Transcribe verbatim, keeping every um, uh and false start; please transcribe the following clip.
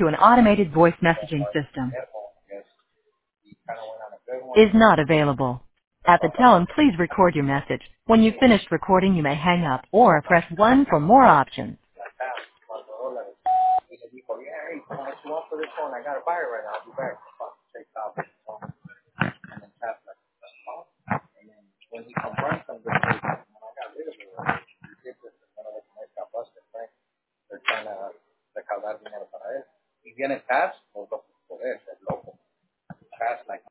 to an automated voice messaging system. Is not available. At the tone, please record your message. When you've finished recording, you may hang up or press one for more options. Y le dijo, yeah, hey, so much you want for this phone? I got a buyer right now. I'll be back. Fuck, take off his phone. And then tap like, oh. And then when he confronts him, they say, when I got rid of it, he did this. And one of the guys got busted, right? They're trying to recaudar dinero para él. Y viene cash.